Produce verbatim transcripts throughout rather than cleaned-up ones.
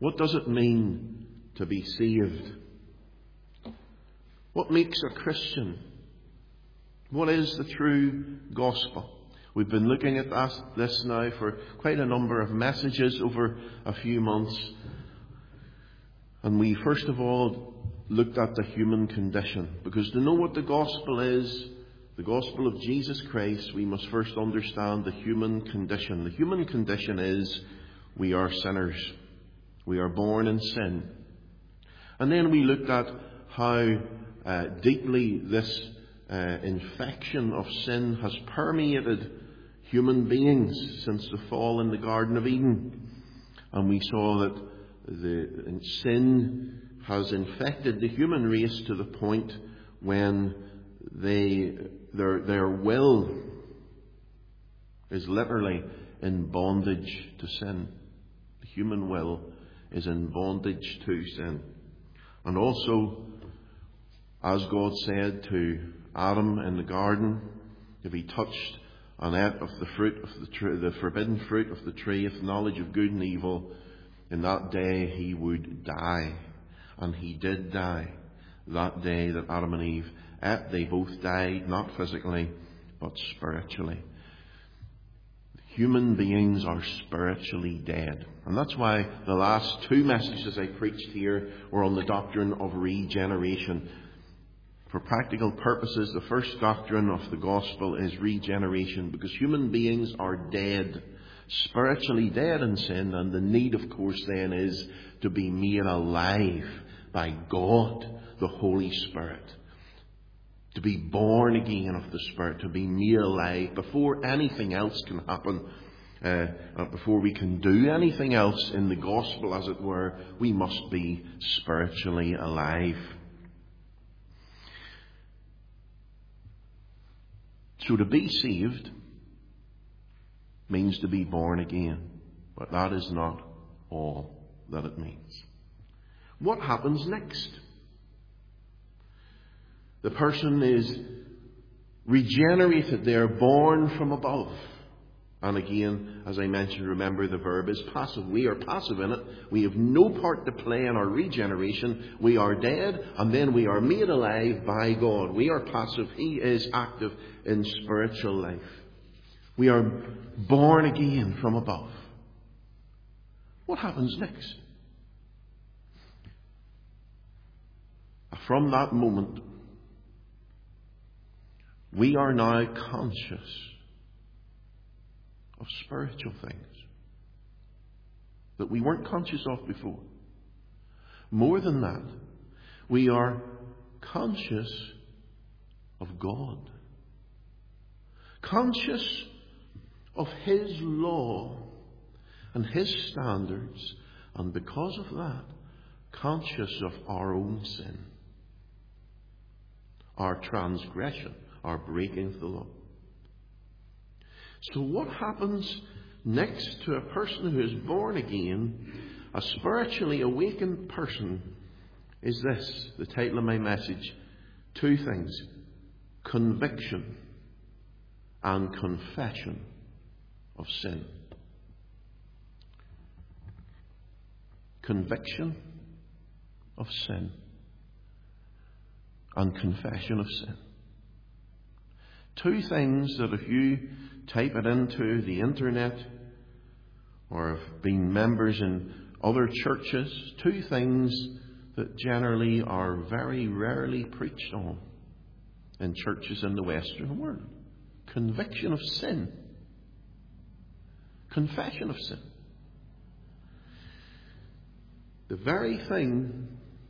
What does it mean to be saved? What makes a Christian? What is the true gospel? We've been looking at this now for quite a number of messages over a few months. And we first of all looked at the human condition. Because to know what the gospel is, the gospel of Jesus Christ, we must first understand the human condition. The human condition is we are sinners. We are born in sin. And then we looked at how uh, deeply this uh, infection of sin has permeated human beings since the fall in the Garden of Eden. And we saw that the sin has infected the human race to the point when they their their will is literally in bondage to sin. The human will is in bondage to sin. And also, as God said to Adam in the garden, if he touched and ate of the fruit of the tree, the forbidden fruit of the tree of knowledge of good and evil, in that day he would die. And he did die. That day that Adam and Eve ate, they both died, not physically, but spiritually. Human beings are spiritually dead. And that's why the last two messages I preached here were on the doctrine of regeneration. For practical purposes, the first doctrine of the gospel is regeneration, because human beings are dead, spiritually dead in sin, and the need, of course, then is to be made alive by God, the Holy Spirit. To be born again of the Spirit, to be made alive before anything else can happen, uh, before we can do anything else in the gospel, as it were, we must be spiritually alive. So to be saved means to be born again, but that is not all that it means. What happens next? The person is regenerated. They are born from above. And again, as I mentioned, remember the verb is passive. We are passive in it. We have no part to play in our regeneration. We are dead, and then we are made alive by God. We are passive. He is active in spiritual life. We are born again from above. What happens next? From that moment, we are now conscious of spiritual things that we weren't conscious of before. More than that, we are conscious of God. Conscious of His law and His standards, and because of that, conscious of our own sin, our transgression, our breaking the law. So what happens next to a person who is born again, a spiritually awakened person, is this, the title of my message. Two things: conviction and confession of sin. Conviction of sin and confession of sin. Two things that if you type it into the internet or have been members in other churches, two things that generally are very rarely preached on in churches in the Western world. Conviction of sin. Confession of sin. The very thing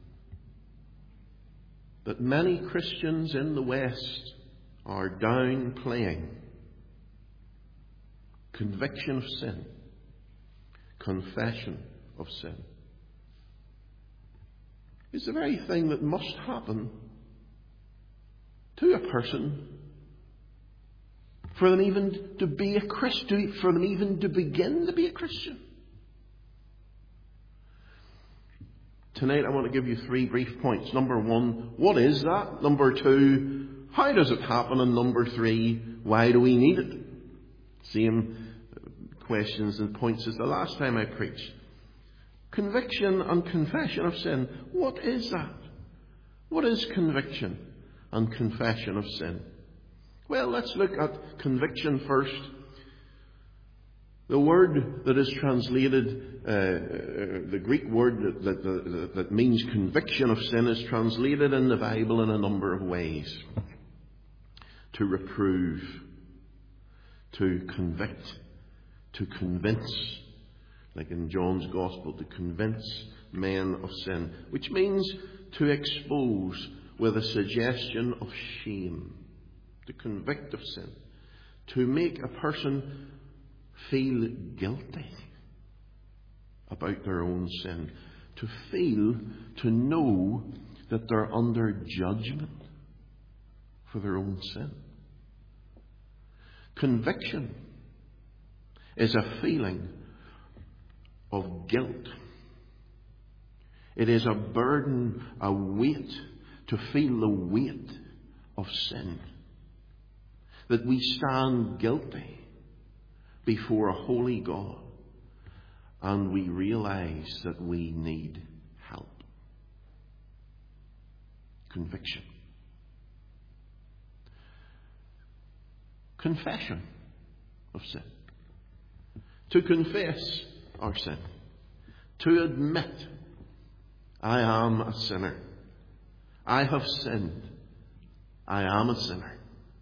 that many Christians in the West are downplaying. Conviction of sin. Confession of sin. Is the very thing that must happen to a person for them even to be a Christian, for them even to begin to be a Christian. Tonight I want to give you three brief points. Number one, what is that? Number two, how does it happen? And number three, why do we need it? Same questions and points as the last time I preached. Conviction and confession of sin. What is that? What is conviction and confession of sin? Well, let's look at conviction first. The word that is translated, uh, the Greek word that, that, that, that means conviction of sin, is translated in the Bible in a number of ways. To reprove, to convict, to convince, like in John's Gospel, to convince men of sin, which means to expose with a suggestion of shame, to convict of sin, to make a person feel guilty about their own sin, to feel, to know that they're under judgment for their own sin. Conviction is a feeling of guilt. It is a burden, a weight, to feel the weight of sin. That we stand guilty before a holy God and we realize that we need help. Conviction. Confession of sin. To confess our sin. To admit, I am a sinner. I have sinned. I am a sinner.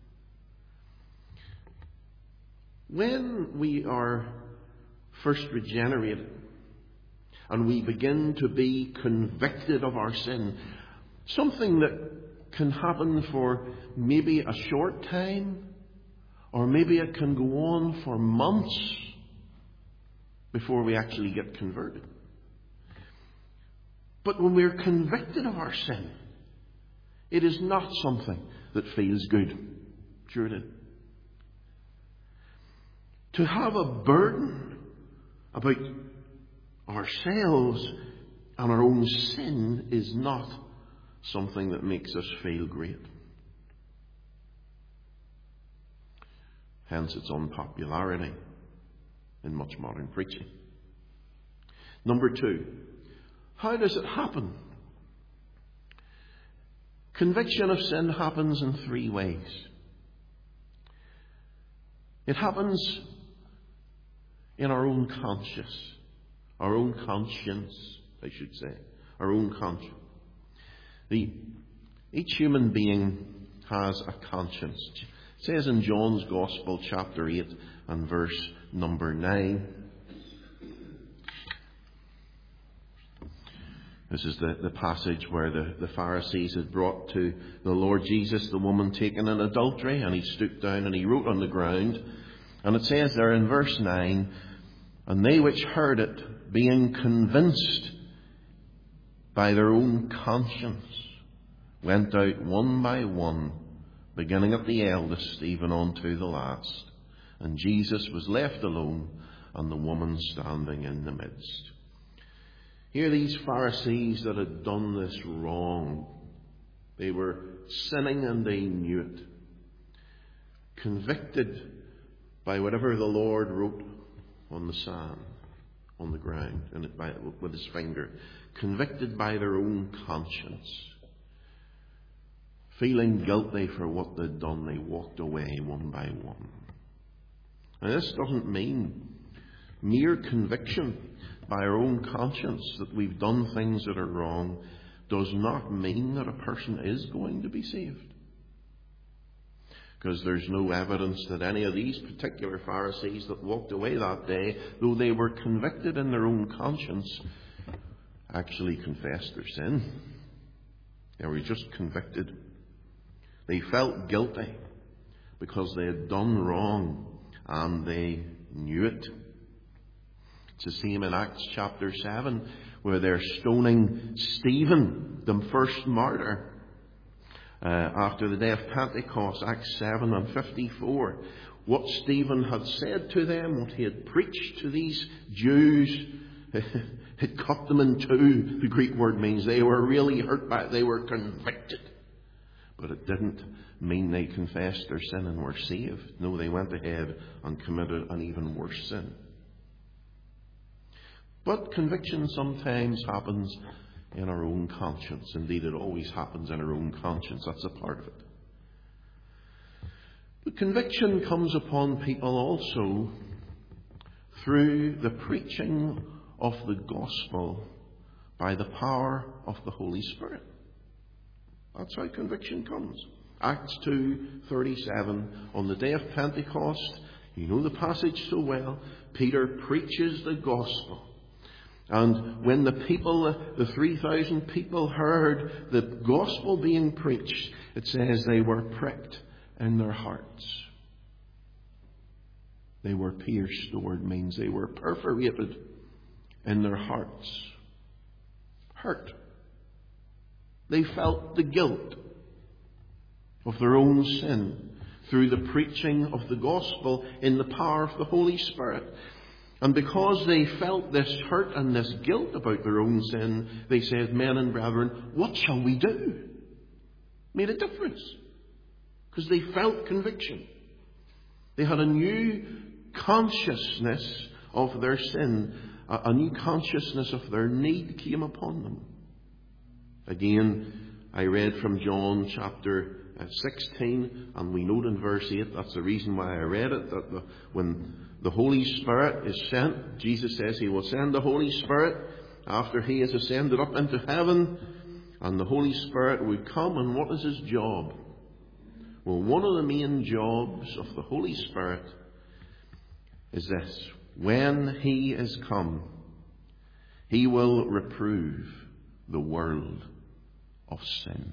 When we are first regenerated and we begin to be convicted of our sin, something that can happen for maybe a short time, or maybe it can go on for months before we actually get converted. But when we're convicted of our sin, it is not something that feels good. Sure it is. To have a burden about ourselves and our own sin is not something that makes us feel great. Hence its unpopularity in much modern preaching. Number two, how does it happen? Conviction of sin happens in three ways. It happens in our own conscience, our own conscience, I should say, our own conscience. The, each human being has a conscience. It says in John's Gospel, chapter eight and verse number nine. This is the, the passage where the, the Pharisees had brought to the Lord Jesus the woman taken in adultery, and he stooped down and he wrote on the ground. And it says there in verse nine, and they which heard it, being convinced by their own conscience, went out one by one, beginning at the eldest, even unto the last. And Jesus was left alone, and the woman standing in the midst. Here these Pharisees that had done this wrong, they were sinning and they knew it. Convicted by whatever the Lord wrote on the sand, on the ground, and it by, with his finger. Convicted by their own conscience. Feeling guilty for what they'd done, they walked away one by one. Now this doesn't mean mere conviction by our own conscience that we've done things that are wrong does not mean that a person is going to be saved. Because there's no evidence that any of these particular Pharisees that walked away that day, though they were convicted in their own conscience, actually confessed their sin. They were just convicted. They felt guilty because they had done wrong and they knew it. It's the same in Acts chapter seven, where they're stoning Stephen, the first martyr, uh, after the day of Pentecost, Acts seven and fifty-four. What Stephen had said to them, what he had preached to these Jews, it cut them in two. The Greek word means they were really hurt by it. They were convicted. But it didn't mean they confessed their sin and were saved. No, they went ahead and committed an even worse sin. But conviction sometimes happens in our own conscience. Indeed, it always happens in our own conscience. That's a part of it. But conviction comes upon people also through the preaching of the gospel by the power of the Holy Spirit. That's how conviction comes. Acts two thirty-seven, on the day of Pentecost, you know the passage so well, Peter preaches the gospel. And when the people, the three thousand people heard the gospel being preached, it says they were pricked in their hearts. They were pierced, the word means. They were perforated in their hearts. Hurt. They felt the guilt of their own sin through the preaching of the gospel in the power of the Holy Spirit. And because they felt this hurt and this guilt about their own sin, they said, men and brethren, what shall we do? Made a difference. Because they felt conviction. They had a new consciousness of their sin. A new consciousness of their need came upon them. Again, I read from John chapter sixteen, and we note in verse eight, that's the reason why I read it, that the, when the Holy Spirit is sent, Jesus says He will send the Holy Spirit after He has ascended up into heaven, and the Holy Spirit will come, and what is His job? Well, one of the main jobs of the Holy Spirit is this. When He is come, He will reprove the world of sin.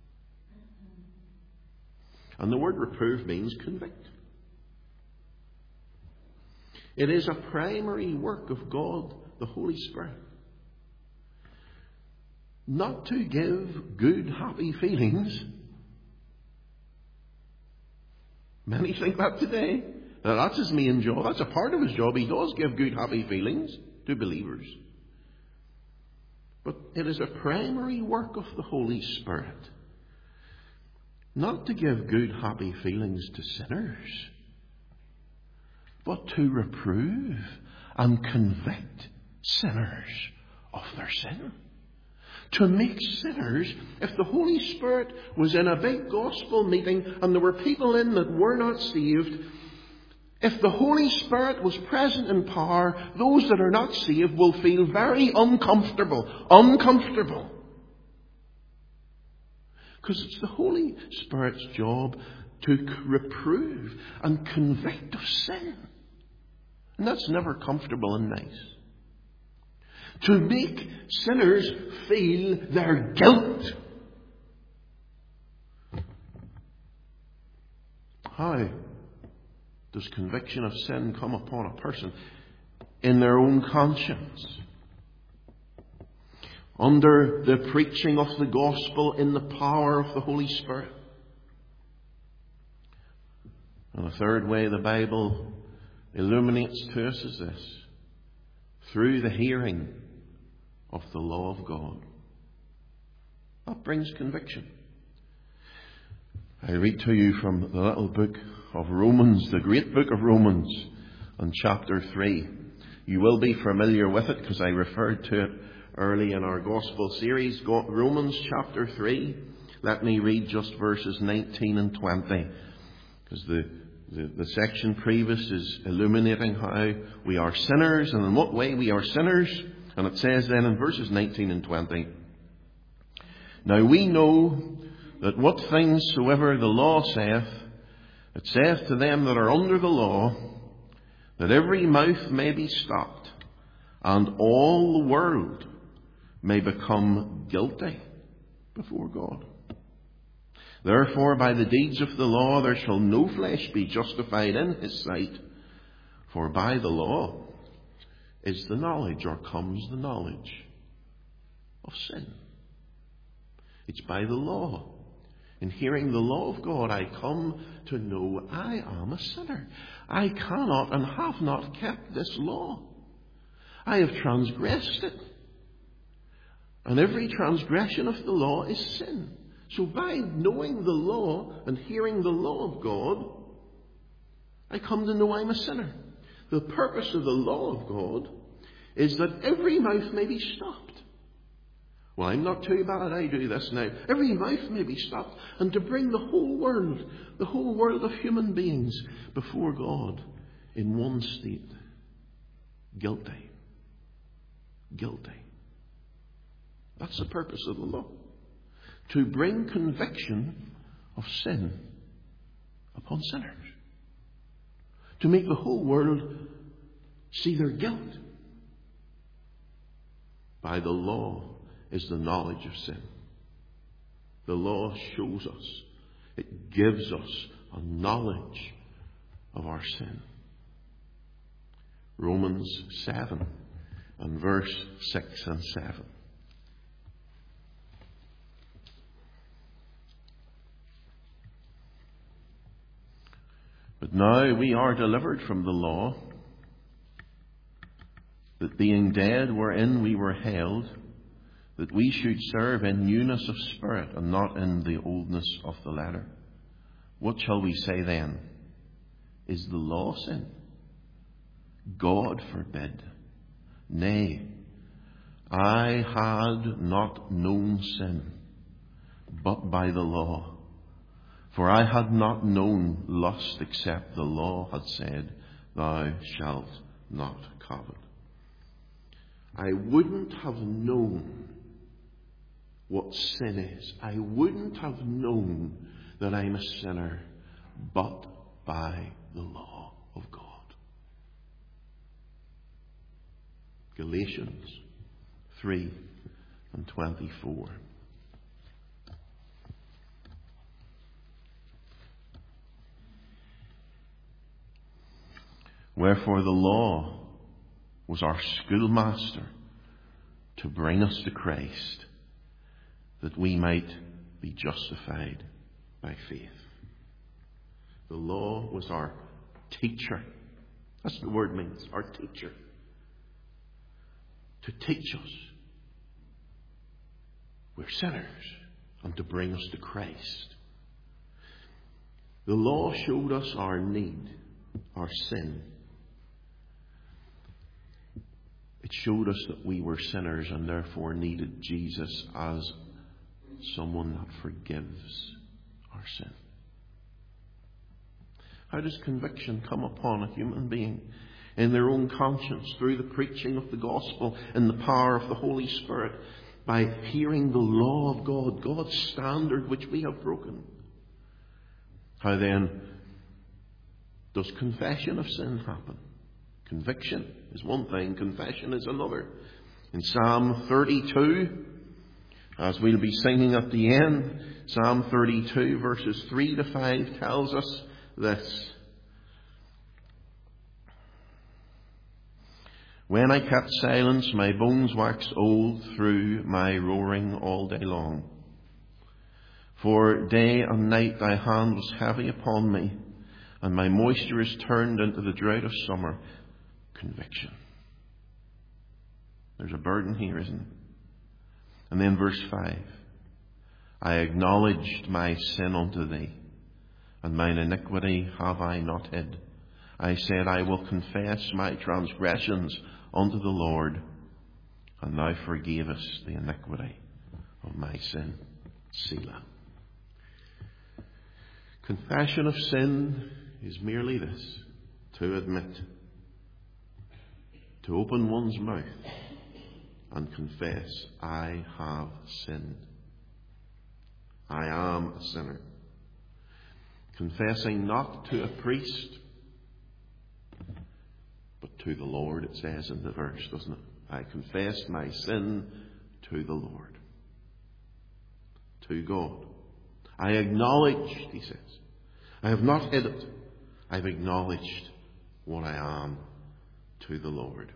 And the word reprove means convict. It is a primary work of God, the Holy Spirit. Not to give good, happy feelings. Many think that today. Now, that's His main job. That's a part of His job. He does give good, happy feelings to believers. But it is a primary work of the Holy Spirit not to give good, happy feelings to sinners, but to reprove and convict sinners of their sin. To make sinners, if the Holy Spirit was in a big gospel meeting and there were people in that were not saved, if the Holy Spirit was present in power, those that are not saved will feel very uncomfortable. Uncomfortable. Because it's the Holy Spirit's job to reprove and convict of sin. And that's never comfortable and nice. To make sinners feel their guilt. How does conviction of sin come upon a person? In their own conscience. Under the preaching of the gospel in the power of the Holy Spirit. And the third way the Bible illuminates to us is this. Through the hearing of the law of God. That brings conviction. I read to you from the little book of Romans, the great book of Romans, on chapter three. You will be familiar with it because I referred to it early in our gospel series. Romans chapter three. Let me read just verses nineteen and twenty. Because the, the, the section previous is illuminating how we are sinners and in what way we are sinners. And it says then in verses nineteen and twenty, now we know that what things soever the law saith, it saith to them that are under the law, that every mouth may be stopped, and all the world may become guilty before God. Therefore, by the deeds of the law there shall no flesh be justified in His sight, for by the law is the knowledge, or comes the knowledge of sin. It's by the law. In hearing the law of God, I come to know I am a sinner. I cannot and have not kept this law. I have transgressed it. And every transgression of the law is sin. So by knowing the law and hearing the law of God, I come to know I'm a sinner. The purpose of the law of God is that every mouth may be stopped. Well, I'm not too bad, I do this now. Every mouth may be stopped, and to bring the whole world, the whole world of human beings before God in one state. Guilty. Guilty. That's the purpose of the law. To bring conviction of sin upon sinners. To make the whole world see their guilt. By the law is the knowledge of sin. The law shows us, it gives us a knowledge of our sin. Romans seven and verse six and seven. But now we are delivered from the law, that being dead wherein we were held, that we should serve in newness of spirit and not in the oldness of the letter. What shall we say then? Is the law sin? God forbid. Nay, I had not known sin, but by the law. For I had not known lust except the law had said, Thou shalt not covet. I wouldn't have known what sin is. I wouldn't have known that I'm a sinner but by the law of God. Galatians three and twenty-four. Wherefore the law was our schoolmaster to bring us to Christ, that we might be justified by faith. The law was our teacher. That's what the word means, our teacher. To teach us we're sinners and to bring us to Christ. The law showed us our need, our sin. It showed us that we were sinners and therefore needed Jesus as someone that forgives our sin. How does conviction come upon a human being? In their own conscience, through the preaching of the gospel and the power of the Holy Spirit, by hearing the law of God, God's standard which we have broken. How then does confession of sin happen? Conviction is one thing, confession is another. In Psalm thirty-two, as we'll be singing at the end, Psalm thirty-two verses three to five tells us this. When I kept silence, my bones waxed old through my roaring all day long. For day and night thy hand was heavy upon me, and my moisture is turned into the drought of summer. Conviction. There's a burden here, isn't it? And then verse five. I acknowledged my sin unto thee, and mine iniquity have I not hid. I said, I will confess my transgressions unto the Lord, and thou forgavest the iniquity of my sin. Selah. Confession of sin is merely this, to admit, to open one's mouth and confess, I have sinned. I am a sinner. Confessing not to a priest, but to the Lord, it says in the verse, doesn't it? I confessed my sin to the Lord. To God. I acknowledged, he says. I have not hid it. I've acknowledged what I am to the Lord.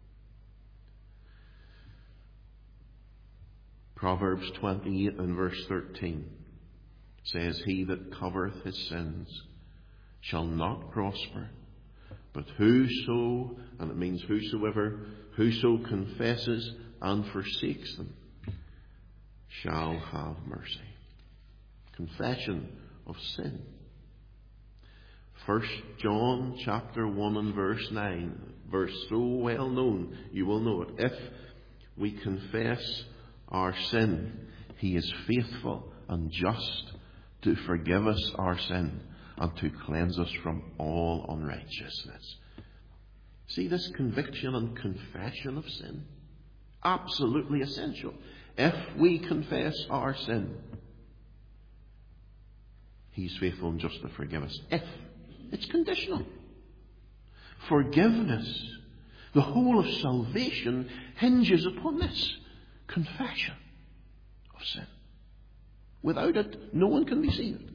Proverbs twenty-eight and verse thirteen says, He that covereth his sins shall not prosper, but whoso, and it means whosoever, whoso confesses and forsakes them shall have mercy. Confession of sin. First John chapter one and verse nine, verse so well known, you will know it. If we confess our sin, He is faithful and just to forgive us our sin and to cleanse us from all unrighteousness. See this conviction and confession of sin? Absolutely essential. If we confess our sin, He's faithful and just to forgive us. If. It's conditional. Forgiveness, the whole of salvation, hinges upon this confession of sin. Without it, no one can be saved.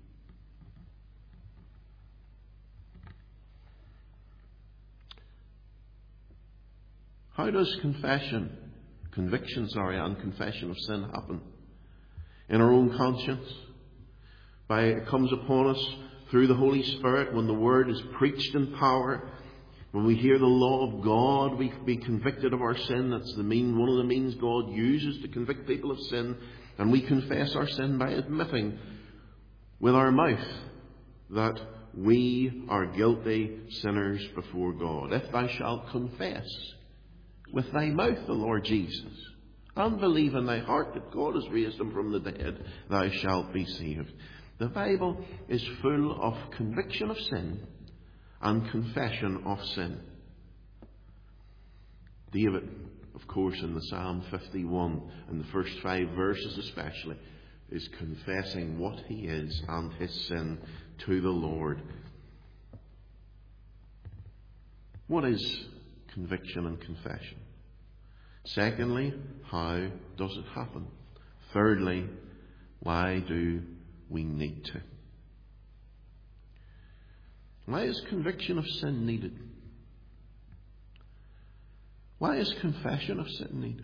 How does confession, conviction, sorry, and confession of sin happen? In our own conscience. By it comes upon us through the Holy Spirit when the Word is preached in power. When we hear the law of God, we be convicted of our sin. That's the mean, one of the means God uses to convict people of sin. And we confess our sin by admitting with our mouth that we are guilty sinners before God. If thou shalt confess with thy mouth the Lord Jesus, and believe in thy heart that God has raised him from the dead, thou shalt be saved. The Bible is full of conviction of sin and confession of sin. David, of course, in the Psalm fifty-one, in the first five verses especially, is confessing what he is and his sin to the Lord. What is conviction and confession? Secondly, how does it happen? Thirdly, why do we need to? Why is conviction of sin needed? Why is confession of sin needed?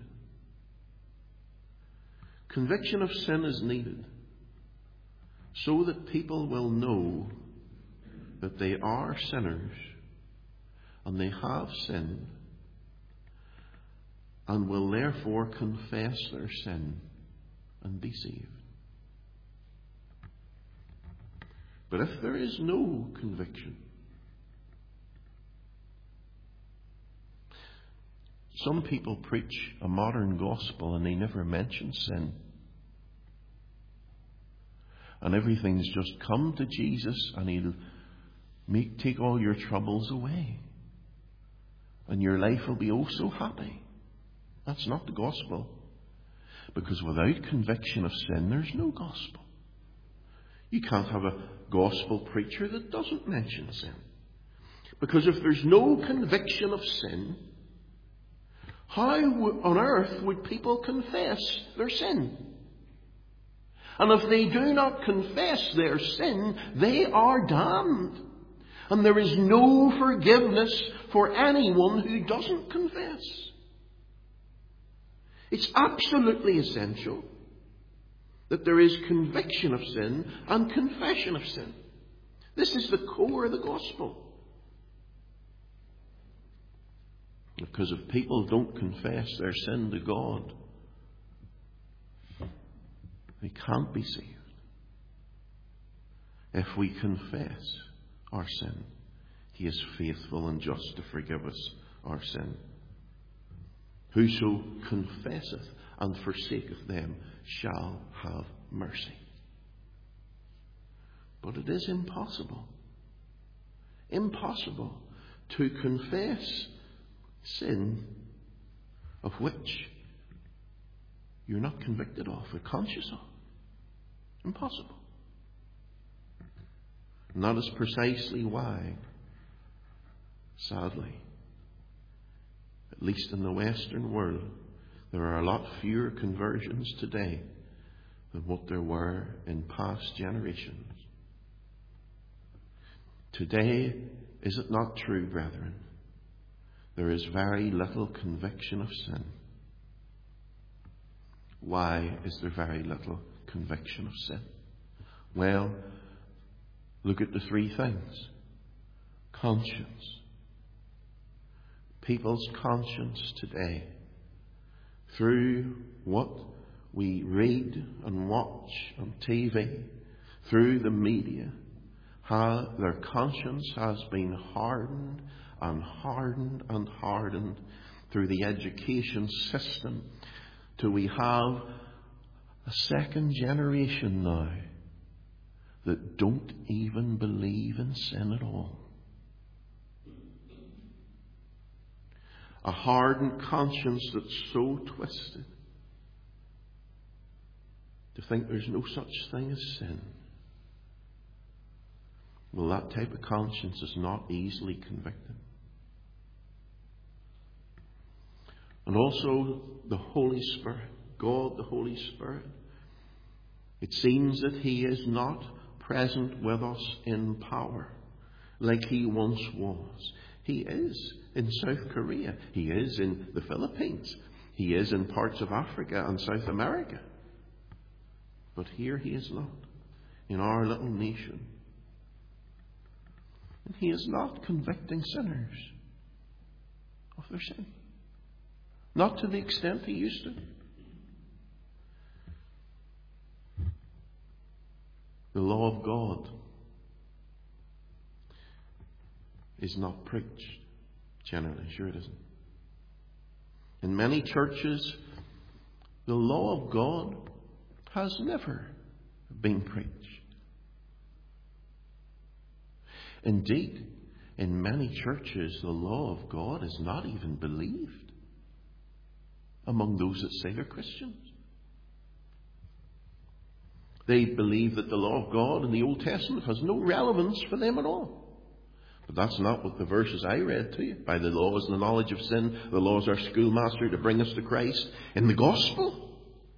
Conviction of sin is needed so that people will know that they are sinners and they have sinned, and will therefore confess their sin and be saved. But if there is no conviction, some people preach a modern gospel and they never mention sin. And everything's just come to Jesus and He'll make, take all your troubles away. And your life will be oh so happy. That's not the gospel. Because without conviction of sin, there's no gospel. You can't have a gospel preacher that doesn't mention sin. Because if there's no conviction of sin, how on earth would people confess their sin? And if they do not confess their sin, they are damned. And there is no forgiveness for anyone who doesn't confess. It's absolutely essential that there is conviction of sin and confession of sin. This is the core of the gospel. Because if people don't confess their sin to God, they can't be saved. If we confess our sin, He is faithful and just to forgive us our sin. Whoso confesseth and forsaketh them shall have mercy. But it is impossible, impossible to confess sin of which you're not convicted of or conscious of. Impossible. And that is precisely why, sadly, at least in the Western world, there are a lot fewer conversions today than what there were in past generations. Today, is it not true, brethren? There is very little conviction of sin. Why is there very little conviction of sin? Well, look at the three things. Conscience. People's conscience today, through what we read and watch on T V, through the media, ha, their conscience has been hardened and hardened and hardened through the education system, till we have a second generation now that don't even believe in sin at all. A hardened conscience that's so twisted to think there's no such thing as sin. Well, that type of conscience is not easily convicted. And also the Holy Spirit, God the Holy Spirit, it seems that He is not present with us in power like He once was. He is in South Korea. He is in the Philippines. He is in parts of Africa and South America. But here He is not, in our little nation. And He is not convicting sinners of their sin. Not to the extent He used to. The law of God is not preached generally. Sure it isn't. In many churches, the law of God has never been preached. Indeed, in many churches, the law of God is not even believed among those that say they're Christians. They believe that the law of God in the Old Testament has no relevance for them at all. But that's not what the verses I read to you. By the law is the knowledge of sin. The law is our schoolmaster to bring us to Christ in the gospel.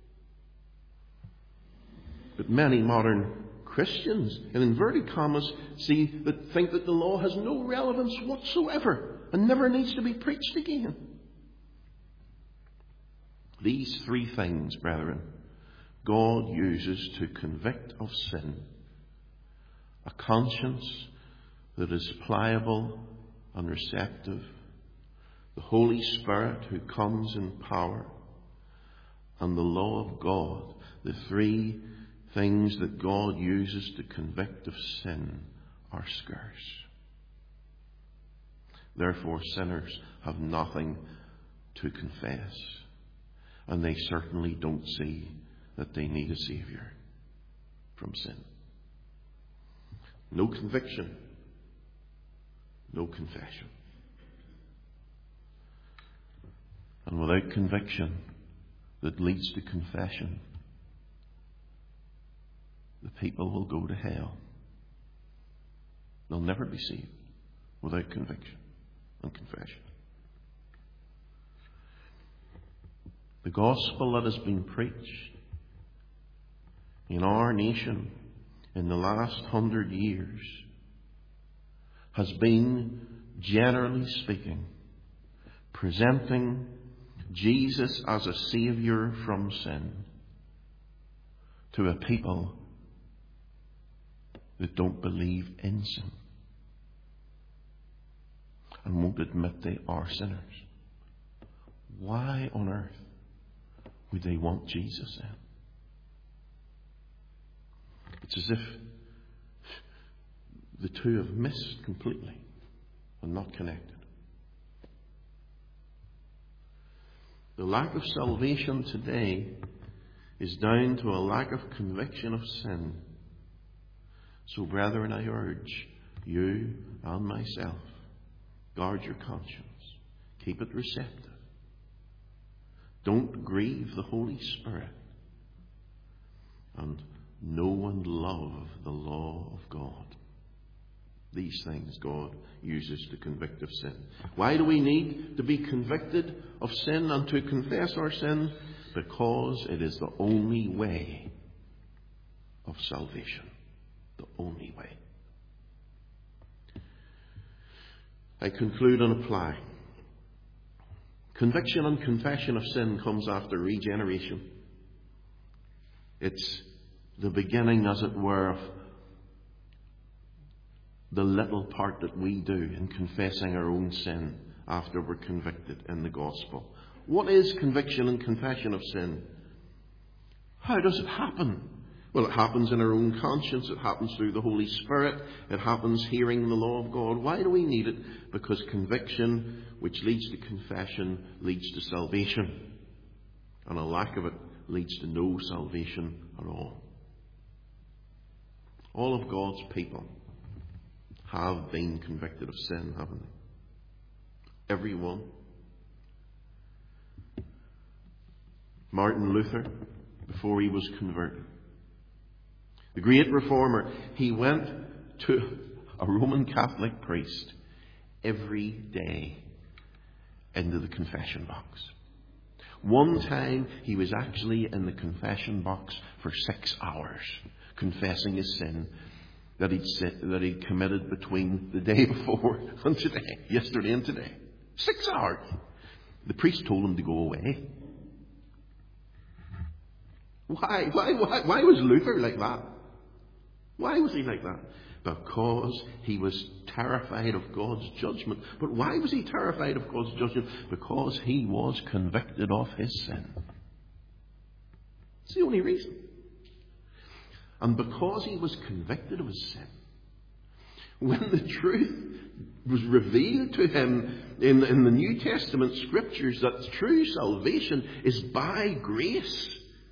But many modern Christians, in inverted commas, see that think that the law has no relevance whatsoever and never needs to be preached again. These three things, brethren, God uses to convict of sin. A conscience that is pliable and receptive. The Holy Spirit who comes in power. And the law of God. The three things that God uses to convict of sin are scarce. Therefore, sinners have nothing to confess. And they certainly don't see that they need a Saviour from sin. No conviction, no confession. And without conviction that leads to confession, the people will go to hell. They'll never be saved without conviction and confession. The gospel that has been preached in our nation in the last hundred years has been, generally speaking, presenting Jesus as a Saviour from sin to a people that don't believe in sin and won't admit they are sinners. Why on earth would they want Jesus then? It's as if the two have missed completely and not connected. The lack of salvation today is down to a lack of conviction of sin. So, brethren, I urge you and myself, guard your conscience. Keep it receptive. Don't grieve the Holy Spirit. And know and love the law of God. These things God uses to convict of sin. Why do we need to be convicted of sin and to confess our sin? Because it is the only way of salvation. The only way. I conclude and apply. Conviction and confession of sin comes after regeneration. It's the beginning, as it were, of the little part that we do in confessing our own sin after we're convicted in the gospel. What is conviction and confession of sin? How does it happen? Well, it happens in our own conscience. It happens through the Holy Spirit. It happens hearing the law of God. Why do we need it? Because conviction, which leads to confession, leads to salvation. And a lack of it leads to no salvation at all. All of God's people have been convicted of sin, haven't they? Every one. Martin Luther, before he was converted, the great reformer, he went to a Roman Catholic priest every day into the confession box. One time he was actually in the confession box for six hours, confessing his sin that he'd, that he'd committed between the day before and today, yesterday and today. Six hours. The priest told him to go away. Why? Why? Why, why was Luther like that? Why was he like that? Because he was terrified of God's judgment. But why was he terrified of God's judgment? Because he was convicted of his sin. It's the only reason. And because he was convicted of his sin, when the truth was revealed to him in, in the New Testament scriptures that true salvation is by grace,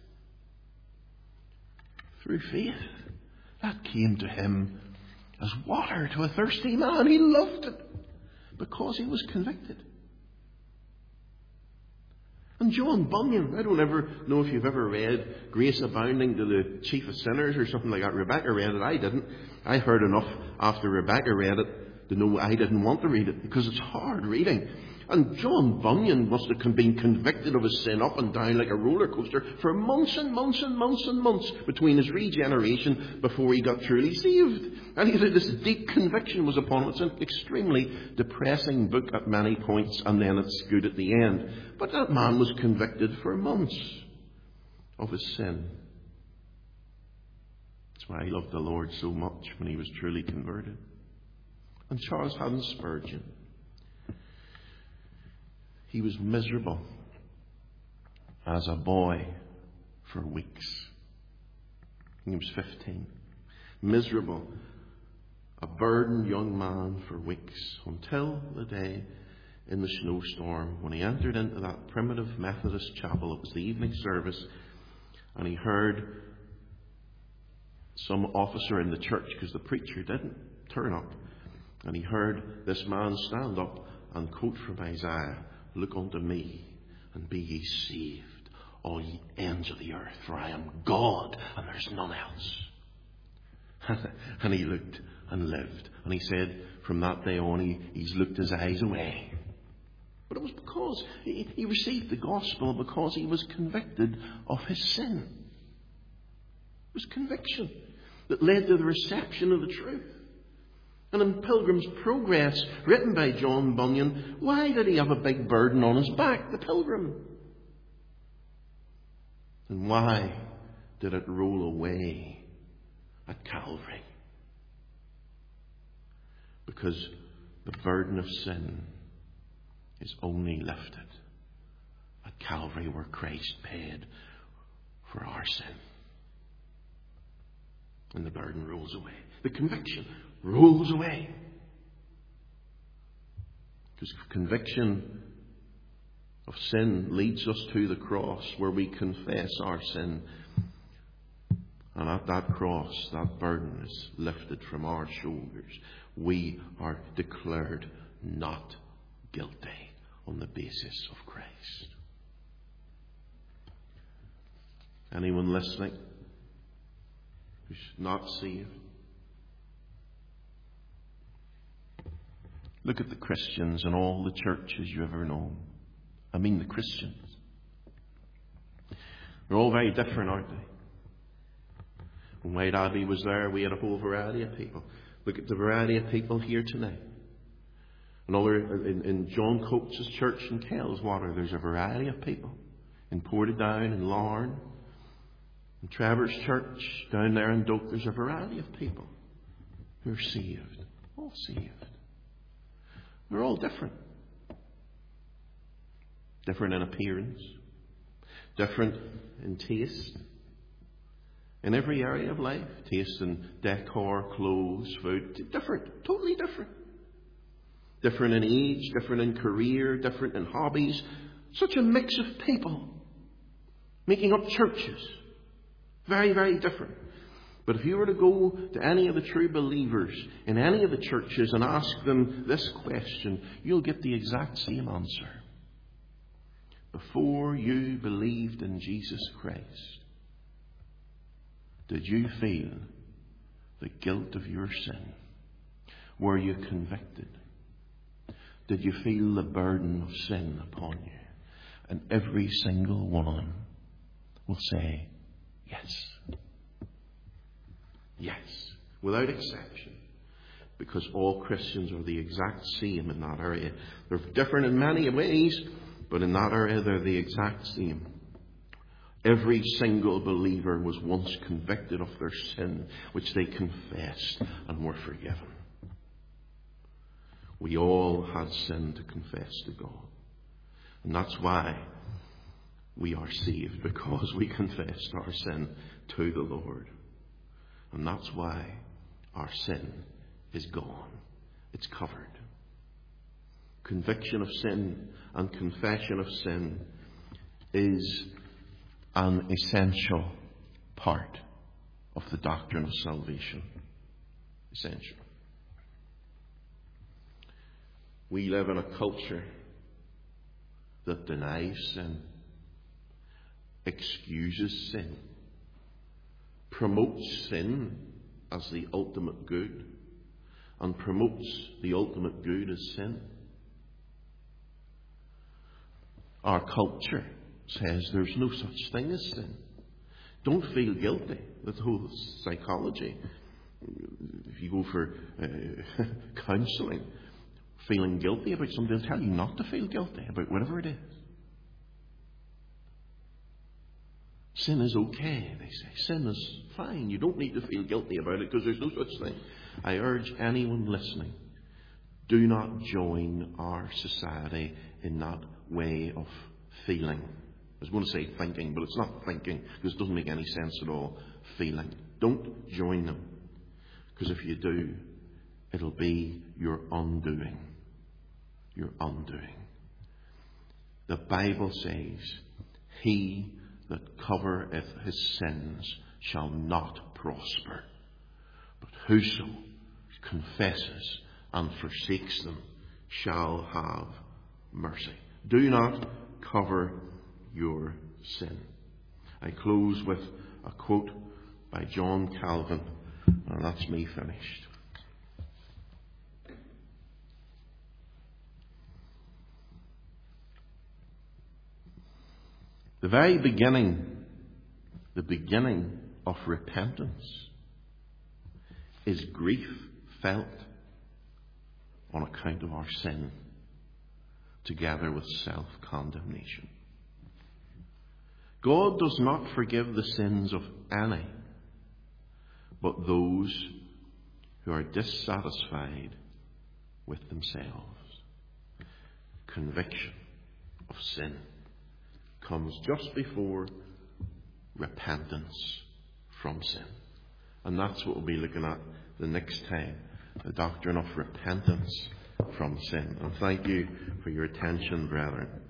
through faith, that came to him as water to a thirsty man. He loved it because he was convicted. And John Bunyan, I don't ever know if you've ever read Grace Abounding to the Chief of Sinners or something like that. Rebecca read it. I didn't. I heard enough after Rebecca read it to know I didn't want to read it because it's hard reading. And John Bunyan must have been convicted of his sin up and down like a roller coaster for months and months and months and months between his regeneration before he got truly saved. And he said this deep conviction was upon him. It's an extremely depressing book at many points, and then it's good at the end. But that man was convicted for months of his sin. That's why he loved the Lord so much when he was truly converted. And Charles Haddon Spurgeon, he was miserable as a boy for weeks. He was fifteen. Miserable, a burdened young man for weeks, until the day in the snowstorm when he entered into that primitive Methodist chapel. It was the evening service, and he heard some officer in the church, because the preacher didn't turn up, and he heard this man stand up and quote from Isaiah, "Look unto me, and be ye saved, all ye ends of the earth, for I am God, and there's none else." And he looked and lived. And he said, from that day on, he, he's looked his eyes away. But it was because he, he received the gospel, because he was convicted of his sin. It was conviction that led to the reception of the truth. And in Pilgrim's Progress, written by John Bunyan, why did he have a big burden on his back, the pilgrim? And why did it roll away at Calvary? Because the burden of sin is only lifted at Calvary, where Christ paid for our sin. And the burden rolls away. The conviction rolls away. Because conviction of sin leads us to the cross, where we confess our sin. And at that cross, that burden is lifted from our shoulders. We are declared not guilty on the basis of Christ. Anyone listening who's not saved? Look at the Christians in all the churches you've ever known. I mean the Christians. They're all very different, aren't they? When White Abbey was there, we had a whole variety of people. Look at the variety of people here tonight. Another, in, in John Coates' church in Kelswater, there's a variety of people. In Portadown, in Larne, in Trevor's church, down there in Doak, there's a variety of people who are saved. All saved. They're all different. Different in appearance. Different in taste. In every area of life, taste and decor, clothes, food, different, totally different. Different in age, different in career, different in hobbies. Such a mix of people making up churches. Very, very different. But if you were to go to any of the true believers in any of the churches and ask them this question, you'll get the exact same answer. Before you believed in Jesus Christ, did you feel the guilt of your sin? Were you convicted? Did you feel the burden of sin upon you? And every single one will say, yes. Yes, without exception. Because all Christians are the exact same in that area. They're different in many ways, but in that area they're the exact same. Every single believer was once convicted of their sin, which they confessed and were forgiven. We all had sin to confess to God. And that's why we are saved, because we confessed our sin to the Lord. And that's why our sin is gone. It's covered. Conviction of sin and confession of sin is an essential part of the doctrine of salvation. Essential. We live in a culture that denies sin, excuses sin, promotes sin as the ultimate good, and promotes the ultimate good as sin. Our culture says there's no such thing as sin. Don't feel guilty. That's the whole psychology. If you go for uh, counselling, feeling guilty about something, they'll tell you not to feel guilty about whatever it is. Sin is okay, they say. Sin is fine. You don't need to feel guilty about it because there's no such thing. I urge anyone listening, do not join our society in that way of feeling. I was going to say thinking, but it's not thinking because it doesn't make any sense at all. Feeling. Don't join them, because if you do, it'll be your undoing. Your undoing. The Bible says, he that covereth his sins shall not prosper, but whoso confesses and forsakes them shall have mercy. Do not cover your sin. I close with a quote by John Calvin, and that's me finished. The very beginning, the beginning of repentance is grief felt on account of our sin, together with self-condemnation. God does not forgive the sins of any, but those who are dissatisfied with themselves. Conviction of sin comes just before repentance from sin. And that's what we'll be looking at the next time, the doctrine of repentance from sin. And thank you for your attention, brethren.